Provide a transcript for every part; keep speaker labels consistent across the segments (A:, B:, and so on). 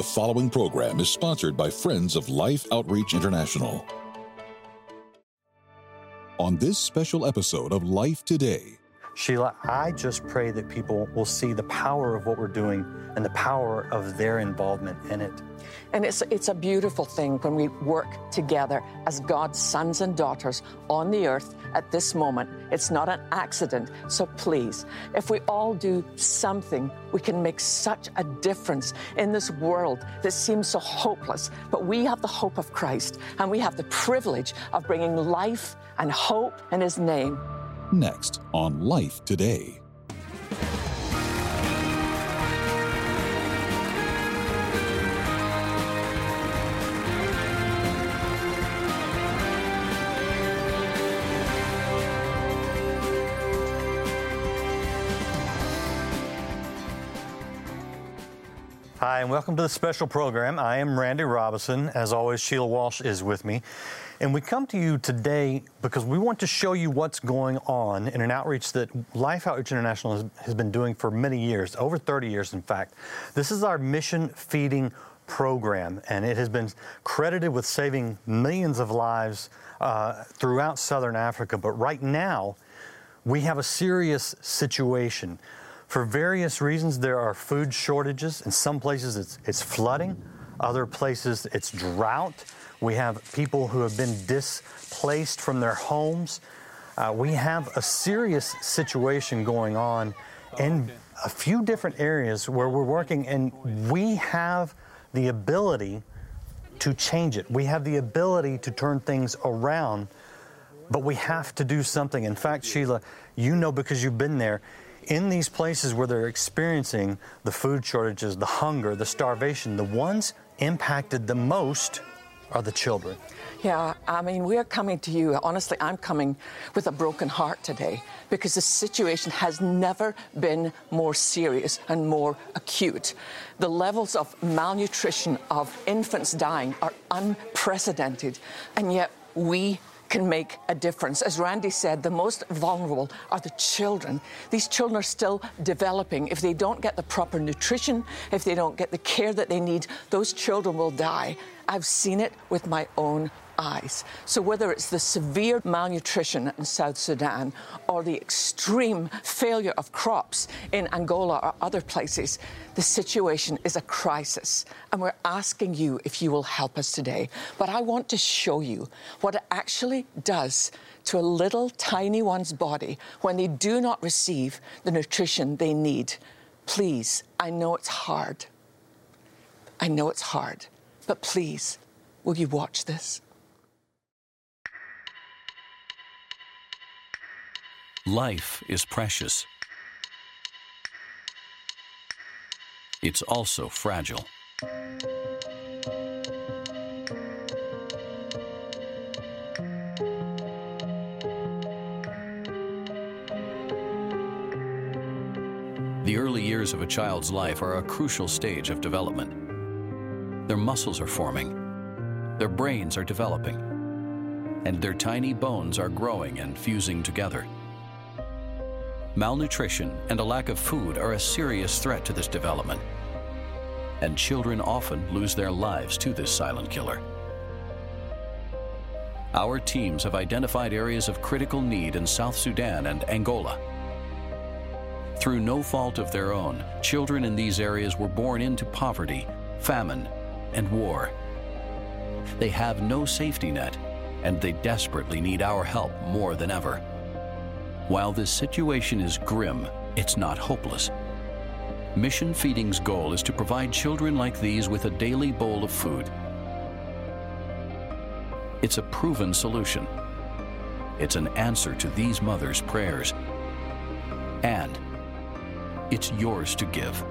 A: The following program is sponsored by Friends of Life Outreach International. On this special episode of Life Today,
B: Sheila, I just pray that people will see the power of what we're doing and the power of their involvement in it.
C: And it's a beautiful thing when we work together as God's sons and daughters on the earth at this moment. It's not an accident. So please, if we all do something, we can make such a difference in this world that seems so hopeless. But we have the hope of Christ, and we have the privilege of bringing life and hope in His name.
A: Next on Life Today.
B: Hi, and welcome to the special program. I am Randy Robison. As always, Sheila Walsh is with me. And we come to you today because we want to show you what's going on in an outreach that Life Outreach International has been doing for many years, over 30 years, in fact. This is our mission feeding program, and it has been credited with saving millions of lives throughout Southern Africa. But right now, we have a serious situation. For various reasons, there are food shortages. In some places, it's flooding. Other places, it's drought. We have people who have been displaced from their homes. We have a serious situation going on in a few different areas where we're working, and we have the ability to change it. We have the ability to turn things around, but we have to do something. In fact, Sheila, you know because you've been there, in these places where they're experiencing the food shortages, the hunger, the starvation, the ones impacted the most are the children.
C: Yeah, I mean, we're coming to you. Honestly, I'm coming with a broken heart today because the situation has never been more serious and more acute. The levels of malnutrition of infants dying are unprecedented, and yet we can make a difference. As Randy said, the most vulnerable are the children. These children are still developing. If they don't get the proper nutrition, if they don't get the care that they need, those children will die. I've seen it with my own eyes. So whether it's the severe malnutrition in South Sudan or the extreme failure of crops in Angola or other places, the situation is a crisis. And we're asking you if you will help us today. But I want to show you what it actually does to a little tiny one's body when they do not receive the nutrition they need. Please, I know it's hard. I know it's hard. But please, will you watch this?
D: Life is precious. It's also fragile. The early years of a child's life are a crucial stage of development. Their muscles are forming, their brains are developing, and their tiny bones are growing and fusing together. Malnutrition and a lack of food are a serious threat to this development, and children often lose their lives to this silent killer. Our teams have identified areas of critical need in South Sudan and Angola. Through no fault of their own, children in these areas were born into poverty, famine, and war. They have no safety net, and they desperately need our help more than ever. While this situation is grim, it's not hopeless. Mission Feeding's goal is to provide children like these with a daily bowl of food. It's a proven solution. It's an answer to these mothers' prayers. And it's yours to give.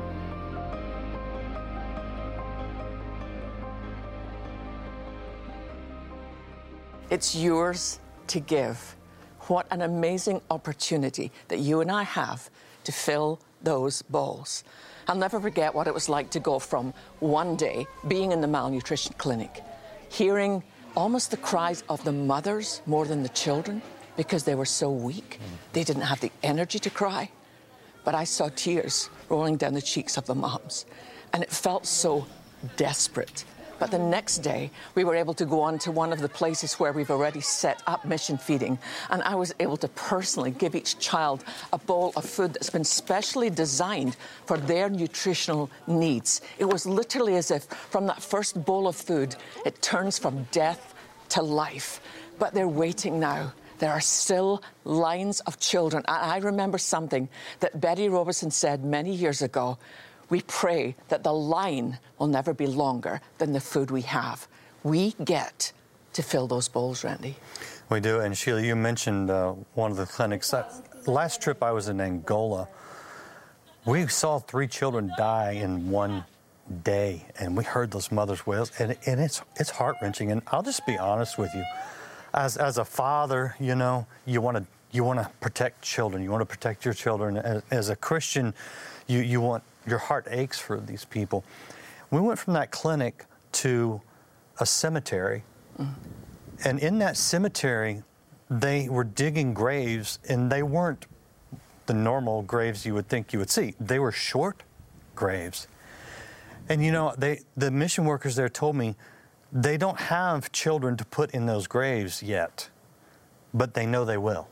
C: It's yours to give. What an amazing opportunity that you and I have to fill those bowls. I'll never forget what it was like to go from one day being in the malnutrition clinic, hearing almost the cries of the mothers more than the children because they were so weak. They didn't have the energy to cry. But I saw tears rolling down the cheeks of the moms. And it felt so desperate. But the next day, we were able to go on to one of the places where we've already set up mission feeding, and I was able to personally give each child a bowl of food that's been specially designed for their nutritional needs. It was literally as if from that first bowl of food, it turns from death to life. But they're waiting now. There are still lines of children. I remember something that Betty Robertson said many years ago. We pray that the line will never be longer than the food we have. We get to fill those bowls, Randy.
B: We do. And Sheila, you mentioned one of the clinics. Last trip I was in Angola, we saw 3 children die in one day, and we heard those mothers' wails, and it's heart-wrenching. And I'll just be honest with you. As a father, you know, you want to protect children. You want to protect your children. As a Christian, you want, your heart aches for these people. We went from that clinic to a cemetery, and in that cemetery, they were digging graves, and they weren't the normal graves you would think you would see. They were short graves. And you know, the mission workers there told me they don't have children to put in those graves yet, but they know they will.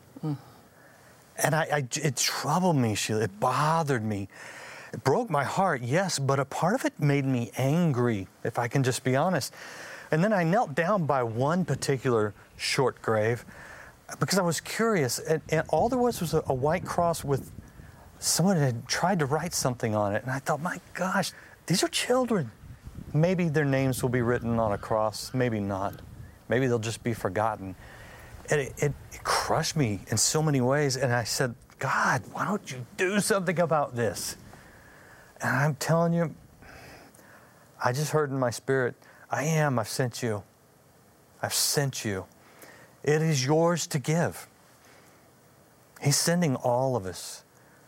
B: And it troubled me, Sheila. It bothered me. It broke my heart, yes, but a part of it made me angry, if I can just be honest. And then I knelt down by one particular short grave because I was curious. And all there was a white cross with someone had tried to write something on it. And I thought, my gosh, these are children. Maybe their names will be written on a cross, maybe not. Maybe they'll just be forgotten. And it crushed me in so many ways. And I said, God, why don't you do something about this? And I'm telling you, I just heard in my spirit, I've sent you. I've sent you. It is yours to give. He's sending all of us.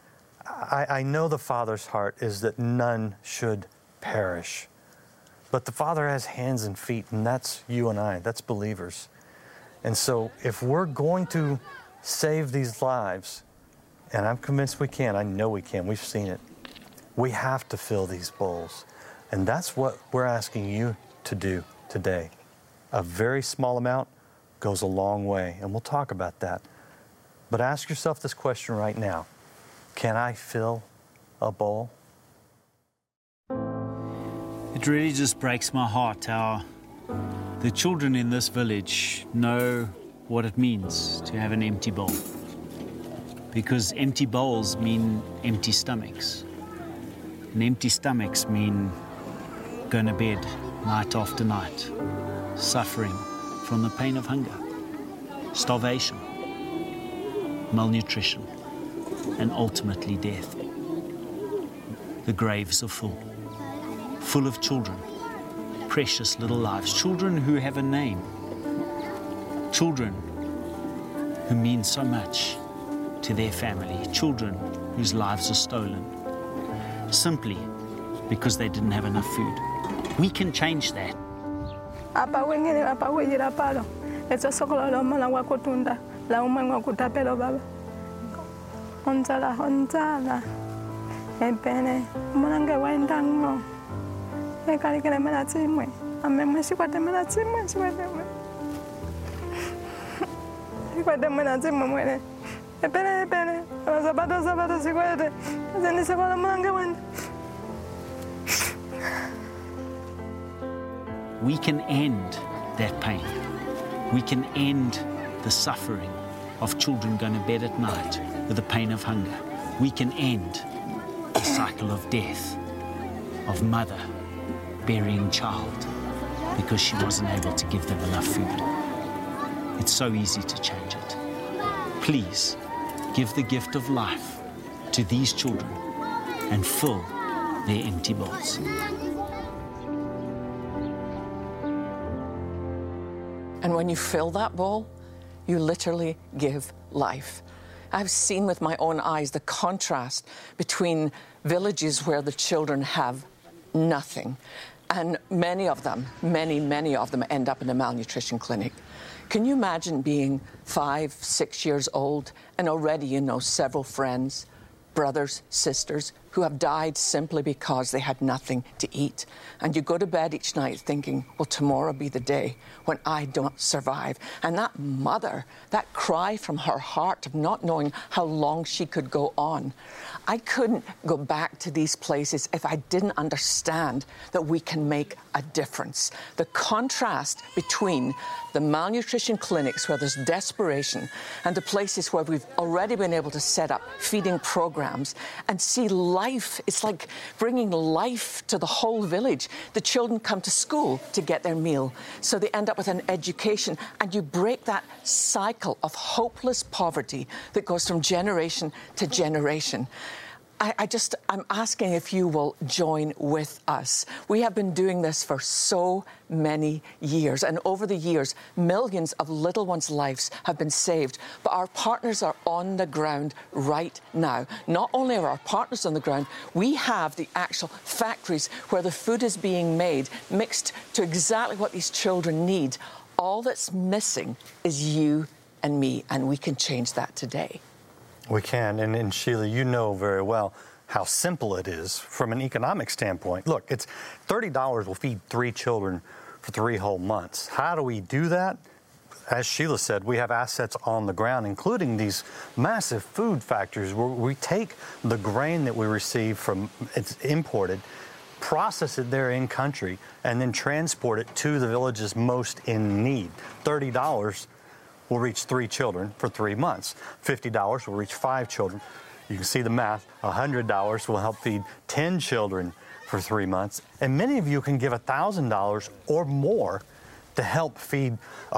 B: I know the Father's heart is that none should perish. But the Father has hands and feet, and that's you and I. That's believers. And so if we're going to save these lives, and I'm convinced we can, I know we can, we've seen it, we have to fill these bowls. And that's what we're asking you to do today. A very small amount goes a long way, and we'll talk about that. But ask yourself this question right now. Can I fill a bowl?
E: It really just breaks my heart how the children in this village know what it means to have an empty bowl. Because empty bowls mean empty stomachs. And empty stomachs mean going to bed night after night, suffering from the pain of hunger, starvation, malnutrition, and ultimately death. The graves are full of children, precious little lives, children who have a name, children who mean so much to their family, children whose lives are stolen, simply because they didn't have enough food. We can change that.
F: Apa wengine apa wejira palo. Eso sokolo lo mala wa kutunda. La umangwa kutapelo baba. Onzala. Epene mwanange waindango. Ekali kele mala tsimwe. Amemwe sikwate mala tsimwe sikwate. Sikwate mala tsimwe mwene. Epene. Zapato sikwate. Zeni sokolo mwanange wanda.
E: We can end that pain. We can end the suffering of children going to bed at night with the pain of hunger. We can end the cycle of death, of mother burying child because she wasn't able to give them enough food. It's so easy to change it. Please give the gift of life to these children and fill their empty bowls.
C: And when you fill that bowl, you literally give life. I've seen with my own eyes the contrast between villages where the children have nothing. And many of them end up in a malnutrition clinic. Can you imagine being 5, 6 years old and already you know several friends, brothers, sisters, who have died simply because they had nothing to eat. And you go to bed each night thinking, will tomorrow be the day when I don't survive? And that mother, that cry from her heart of not knowing how long she could go on. I couldn't go back to these places if I didn't understand that we can make a difference. The contrast between the malnutrition clinics where there's desperation and the places where we've already been able to set up feeding programs and see life. It's like bringing life to the whole village. The children come to school to get their meal, so they end up with an education, and you break that cycle of hopeless poverty that goes from generation to generation. I'm asking if you will join with us. We have been doing this for so many years, and over the years, millions of little ones' lives have been saved. But our partners are on the ground right now. Not only are our partners on the ground, we have the actual factories where the food is being made, mixed to exactly what these children need. All that's missing is you and me, and we can change that today.
B: We can, and Sheila, you know very well how simple it is from an economic standpoint. Look, it's $30 will feed 3 children for 3 whole months. How do we do that? As Sheila said, we have assets on the ground, including these massive food factories where we take the grain that we receive from, it's imported, process it there in country, and then transport it to the villages most in need. $30 will reach 3 children for 3 months. $50 will reach 5 children. You can see the math. $100 will help feed 10 children for 3 months. And many of you can give $1,000 or more to help feed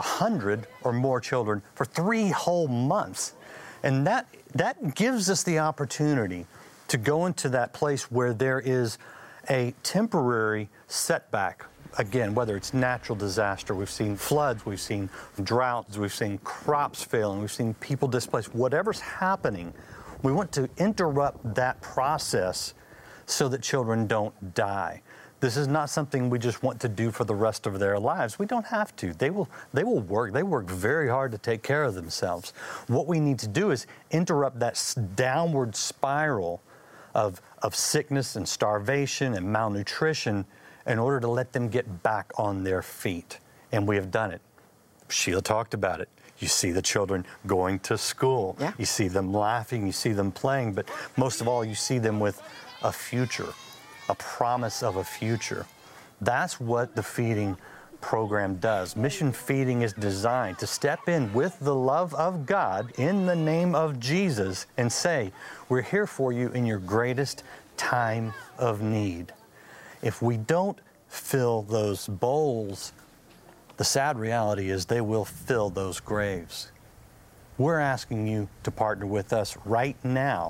B: 100 or more children for 3 whole months. And that gives us the opportunity to go into that place where there is a temporary setback. Again, whether it's natural disaster, we've seen floods, we've seen droughts, we've seen crops failing, we've seen people displaced, whatever's happening, we want to interrupt that process so that children don't die. This is not something we just want to do for the rest of their lives. We don't have to. They will work. They work very hard to take care of themselves. What we need to do is interrupt that downward spiral of sickness and starvation and malnutrition in order to let them get back on their feet. And we have done it. Sheila talked about it. You see the children going to school.
C: Yeah.
B: You see them laughing. You see them playing. But most of all, you see them with a future, a promise of a future. That's what the feeding program does. Mission Feeding is designed to step in with the love of God in the name of Jesus and say, we're here for you in your greatest time of need. If we don't fill those bowls, the sad reality is they will fill those graves. We're asking you to partner with us right now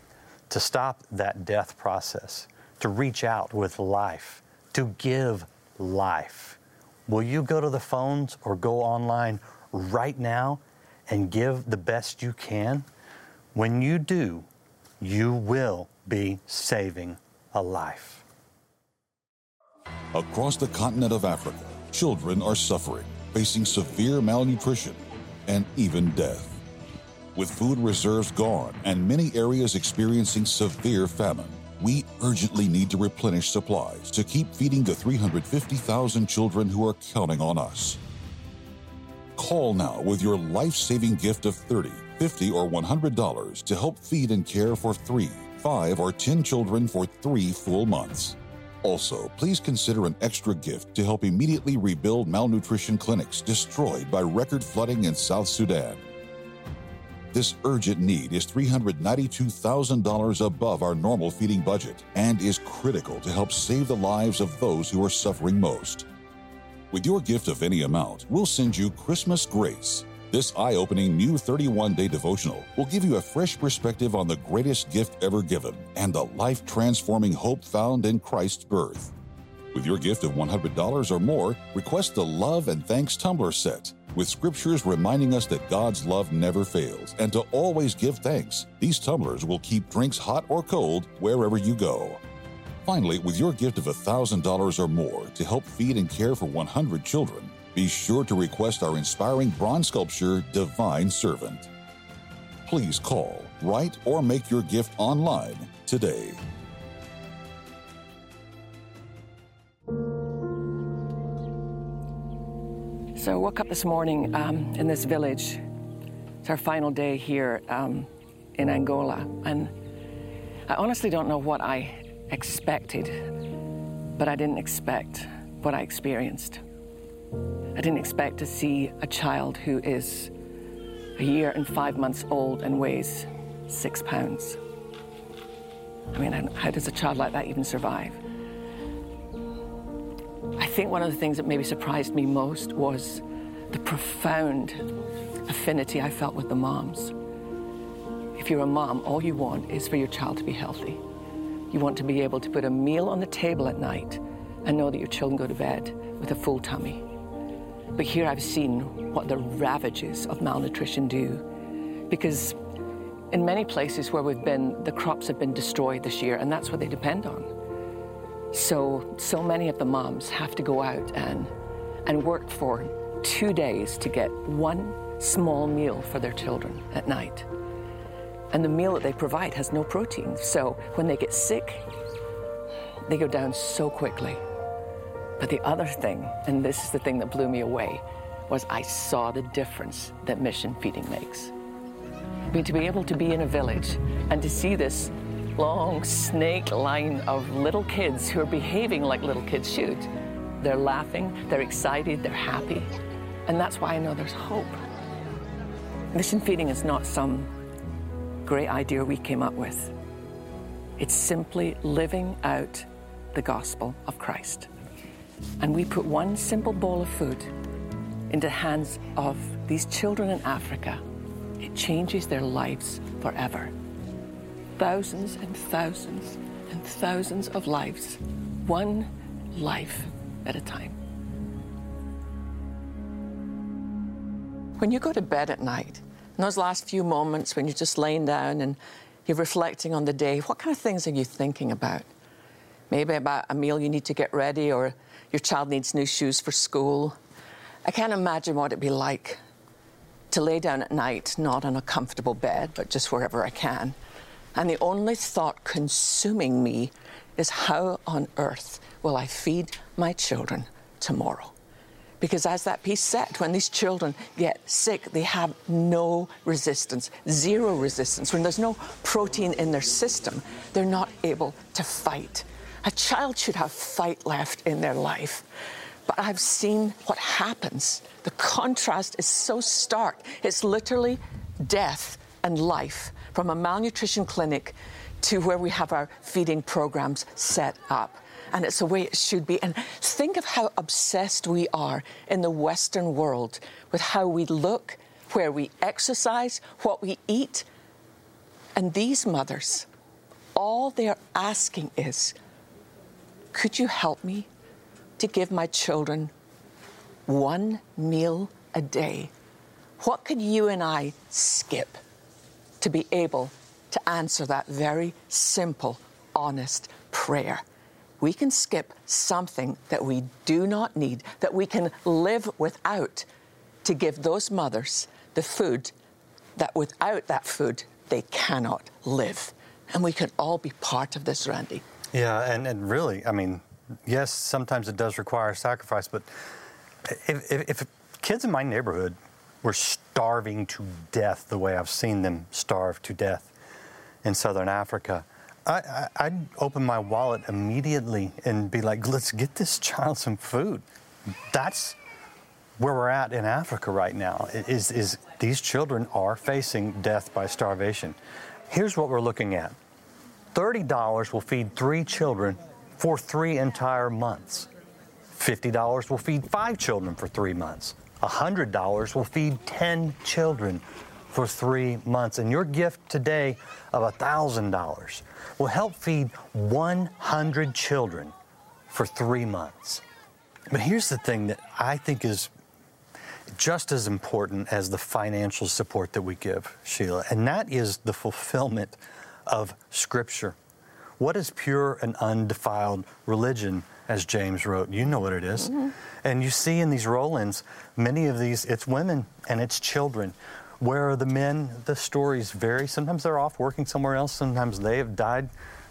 B: to stop that death process, to reach out with life, to give life. Will you go to the phones or go online right now and give the best you can? When you do, you will be saving a life.
A: Across the continent of Africa, children are suffering, facing severe malnutrition and even death. With food reserves gone and many areas experiencing severe famine, we urgently need to replenish supplies to keep feeding the 350,000 children who are counting on us. Call now with your life-saving gift of $30, $50, or $100 to help feed and care for 3, 5, or 10 children for 3 full months. Also, please consider an extra gift to help immediately rebuild malnutrition clinics destroyed by record flooding in South Sudan. This urgent need is $392,000 above our normal feeding budget and is critical to help save the lives of those who are suffering most. With your gift of any amount, we'll send you Christmas Grace. This eye-opening new 31-day devotional will give you a fresh perspective on the greatest gift ever given and the life-transforming hope found in Christ's birth. With your gift of $100 or more, request the Love and Thanks Tumbler Set, with scriptures reminding us that God's love never fails and to always give thanks. These tumblers will keep drinks hot or cold wherever you go. Finally, with your gift of $1,000 or more to help feed and care for 100 children, be sure to request our inspiring bronze sculpture, Divine Servant. Please call, write, or make your gift online today.
C: So I woke up this morning in this village. It's our final day here in Angola, and I honestly don't know what I expected, but I didn't expect what I experienced. I didn't expect to see a child who is 1 year and 5 months old and weighs 6 pounds. I mean, how does a child like that even survive? I think one of the things that maybe surprised me most was the profound affinity I felt with the moms. If you're a mom, all you want is for your child to be healthy. You want to be able to put a meal on the table at night and know that your children go to bed with a full tummy. But here I've seen what the ravages of malnutrition do, because in many places where we've been, the crops have been destroyed this year, and that's what they depend on. So many of the moms have to go out and work for 2 days to get one small meal for their children at night. And the meal that they provide has no protein. So when they get sick, they go down so quickly. But the other thing, and this is the thing that blew me away, was I saw the difference that mission feeding makes. I mean, to be able to be in a village and to see this long snake line of little kids who are behaving like little kids should. They're laughing, they're excited, they're happy. And that's why I know there's hope. Mission feeding is not some great idea we came up with. It's simply living out the gospel of Christ. And we put one simple bowl of food into the hands of these children in Africa. It changes their lives forever. Thousands and thousands and thousands of lives, one life at a time. When you go to bed at night, in those last few moments when you're just laying down and you're reflecting on the day, what kind of things are you thinking about? Maybe about a meal you need to get ready, or your child needs new shoes for school. I can't imagine what it'd be like to lay down at night, not on a comfortable bed, but just wherever I can. And the only thought consuming me is, how on earth will I feed my children tomorrow? Because as that piece said, when these children get sick, they have no resistance, zero resistance. When there's no protein in their system, they're not able to fight. A child should have fight left in their life. But I've seen what happens. The contrast is so stark. It's literally death and life, from a malnutrition clinic to where we have our feeding programs set up. And it's the way it should be. And think of how obsessed we are in the Western world with how we look, where we exercise, what we eat. And these mothers, all they're asking is, could you help me to give my children one meal a day? What could you and I skip to be able to answer that very simple, honest prayer? We can skip something that we do not need, that we can live without, to give those mothers the food that without that food, they cannot live. And we can all be part of this, Randy.
B: Yeah, and really, I mean, yes, sometimes it does require sacrifice, but if kids in my neighborhood were starving to death the way I've seen them starve to death in Southern Africa, I'd open my wallet immediately and be like, let's get this child some food. That's where we're at in Africa right now, is these children are facing death by starvation. Here's what we're looking at. $30 will feed 3 children for 3 entire months. $50 will feed 5 children for 3 months. $100 will feed 10 children for 3 months. And your gift today of $1,000 will help feed 100 children for 3 months. But here's the thing that I think is just as important as the financial support that we give, Sheila, and that is the fulfillment of Scripture. What is pure and undefiled religion, as James wrote? You know what it is. Mm-hmm. And you see in these roll-ins, many of these, it's women and it's children. Where are the men? The stories vary. Sometimes they're off working somewhere else. Sometimes they have died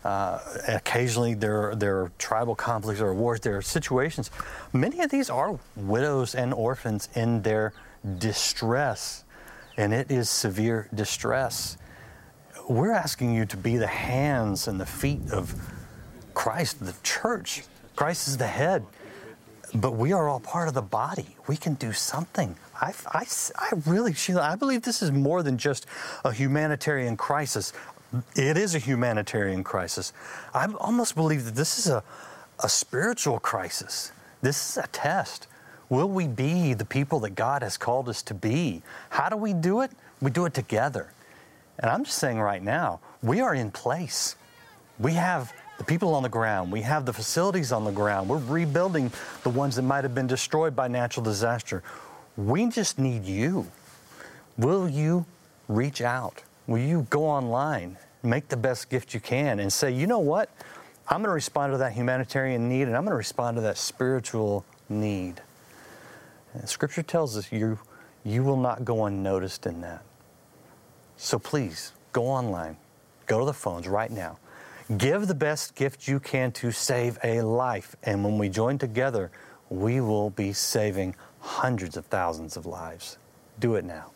B: Occasionally there are tribal conflicts or wars, there are situations. Many of these are widows and orphans in their distress, and it is severe distress. We're asking you to be the hands and the feet of Christ, the church. Christ is the head, but we are all part of the body. We can do something. I really, Sheila, I believe this is more than just a humanitarian crisis. It is a humanitarian crisis. I almost believe that this is a spiritual crisis. This is a test. Will we be the people that God has called us to be? How do we do it? We do it together. And I'm just saying right now, we are in place. We have the people on the ground. We have the facilities on the ground. We're rebuilding the ones that might have been destroyed by natural disaster. We just need you. Will you reach out? Will you go online, make the best gift you can, and say, you know what? I'm going to respond to that humanitarian need, and I'm going to respond to that spiritual need. And Scripture tells us you will not go unnoticed in that. So please, go online. Go to the phones right now. Give the best gift you can to save a life. And when we join together, we will be saving hundreds of thousands of lives. Do it now.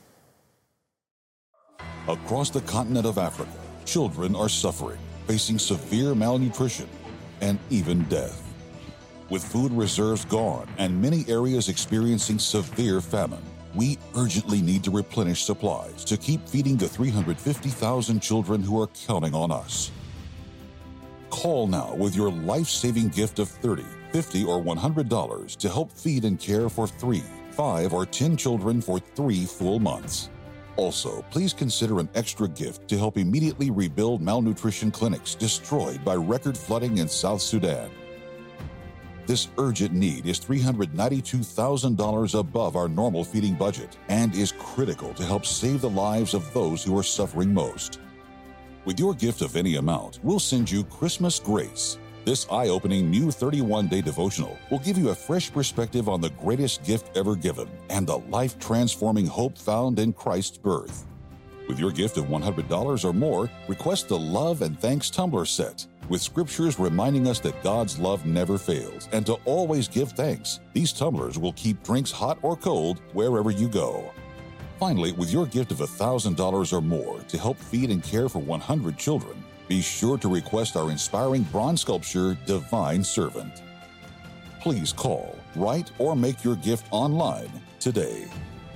A: Across the continent of Africa, children are suffering, facing severe malnutrition and even death. With food reserves gone and many areas experiencing severe famine, we urgently need to replenish supplies to keep feeding the 350,000 children who are counting on us. Call now with your life-saving gift of $30, $50, or $100 to help feed and care for 3, 5, or 10 children for 3 full months. Also, please consider an extra gift to help immediately rebuild malnutrition clinics destroyed by record flooding in South Sudan. This urgent need is $392,000 above our normal feeding budget and is critical to help save the lives of those who are suffering most. With your gift of any amount, we'll send you Christmas Grace. This eye-opening new 31-day devotional will give you a fresh perspective on the greatest gift ever given and the life-transforming hope found in Christ's birth. With your gift of $100 or more, request the Love and Thanks Tumbler Set, with scriptures reminding us that God's love never fails and to always give thanks. These tumblers will keep drinks hot or cold wherever you go. Finally, with your gift of $1,000 or more to help feed and care for 100 children, be sure to request our inspiring bronze sculpture, Divine Servant. Please call, write, or make your gift online today.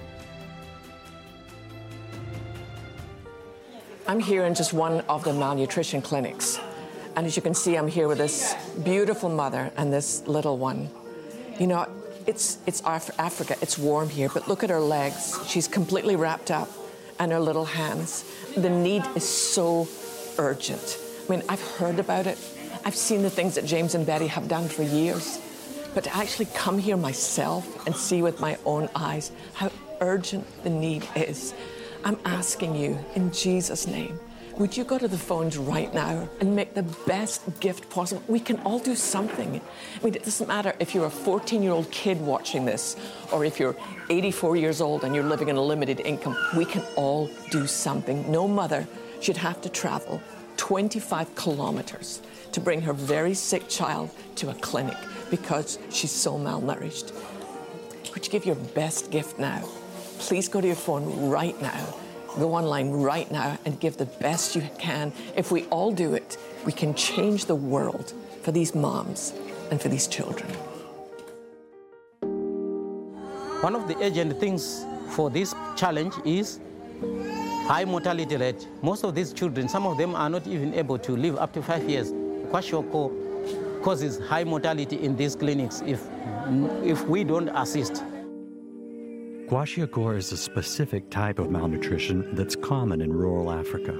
C: I'm here in just one of the malnutrition clinics. And as you can see, I'm here with this beautiful mother and this little one. You know, it's Africa, it's warm here, but look at her legs. She's completely wrapped up, and her little hands. The need is so urgent. I mean, I've heard about it. I've seen the things that James and Betty have done for years. But to actually come here myself and see with my own eyes how urgent the need is, I'm asking you, in Jesus' name, would you go to the phones right now and make the best gift possible? We can all do something. I mean, it doesn't matter if you're a 14-year-old kid watching this or if you're 84 years old and you're living on a limited income. We can all do something. No mother should have to travel 25 kilometers to bring her very sick child to a clinic because she's so malnourished. Would you give your best gift now? Please go to your phone right now. Go online right now and give the best you can. If we all do it, we can change the world for these moms and for these children.
G: One of the urgent things for this challenge is high mortality rate. Most of these children, some of them are not even able to live up to 5 years. Kwashiorkor causes high mortality in these clinics if we don't assist.
H: Kwashiorkor is a specific type of malnutrition that's common in rural Africa.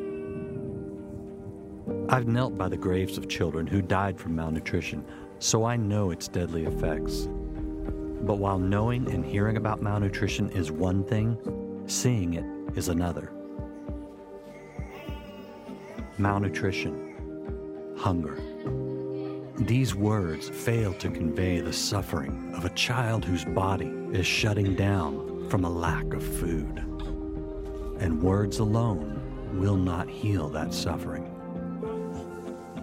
H: I've knelt by the graves of children who died from malnutrition, so I know its deadly effects. But while knowing and hearing about malnutrition is one thing, seeing it is another. Malnutrition, hunger. These words fail to convey the suffering of a child whose body is shutting down from a lack of food. And words alone will not heal that suffering.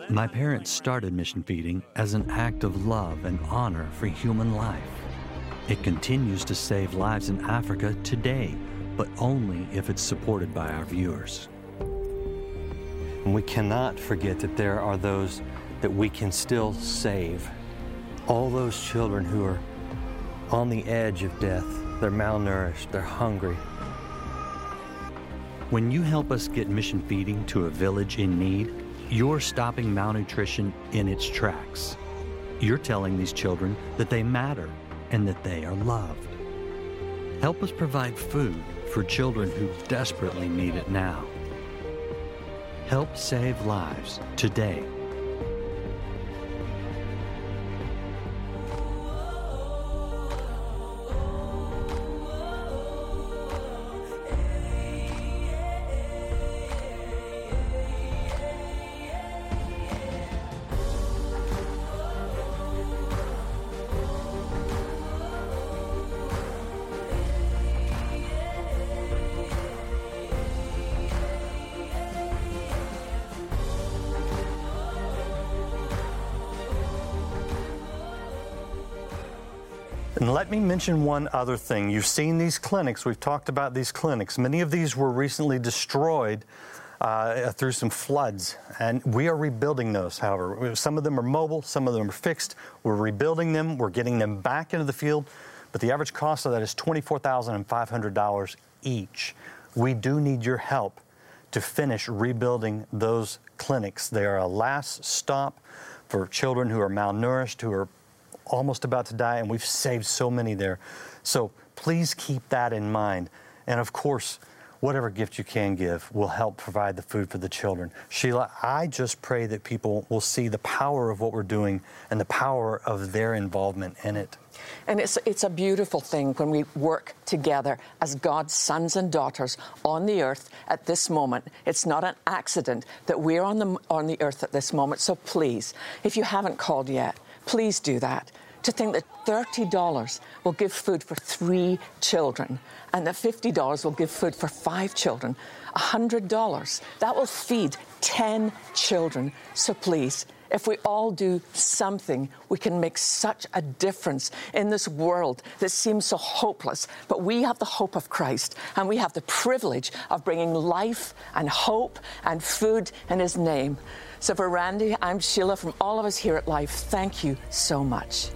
H: My parents started mission feeding as an act of love and honor for human life. It continues to save lives in Africa today, but only if it's supported by our viewers.
I: And we cannot forget that there are those that we can still save. All those children who are on the edge of death, they're malnourished, they're hungry.
H: When you help us get mission feeding to a village in need, you're stopping malnutrition in its tracks. You're telling these children that they matter and that they are loved. Help us provide food for children who desperately need it now. Help save lives today.
B: And let me mention one other thing. You've seen these clinics. We've talked about these clinics. Many of these were recently destroyed through some floods, and we are rebuilding those, however. Some of them are mobile, some of them are fixed. We're rebuilding them. We're getting them back into the field, but the average cost of that is $24,500 each. We do need your help to finish rebuilding those clinics. They are a last stop for children who are malnourished, who are almost about to die, and we've saved so many there. So please keep that in mind. And of course, whatever gift you can give will help provide the food for the children. Sheila, I just pray that people will see the power of what we're doing and the power of their involvement in it.
C: And it's a beautiful thing when we work together as God's sons and daughters on the earth at this moment. It's not an accident that we're on the earth at this moment. So please, if you haven't called yet, please do that. To think that $30 will give food for 3 children and that $50 will give food for 5 children, $100, that will feed 10 children. So please, if we all do something, we can make such a difference in this world that seems so hopeless. But we have the hope of Christ, and we have the privilege of bringing life and hope and food in His name. So for Randy, I'm Sheila. From all of us here at Life, thank you so much.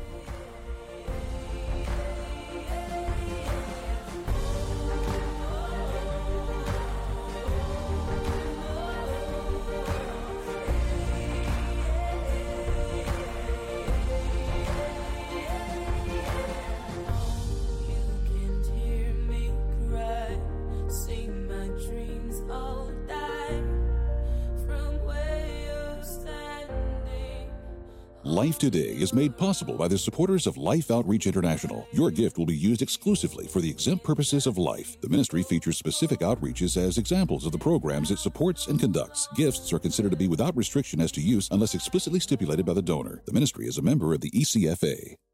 A: Life Today is made possible by the supporters of Life Outreach International. Your gift will be used exclusively for the exempt purposes of life. The ministry features specific outreaches as examples of the programs it supports and conducts. Gifts are considered to be without restriction as to use unless explicitly stipulated by the donor. The ministry is a member of the ECFA.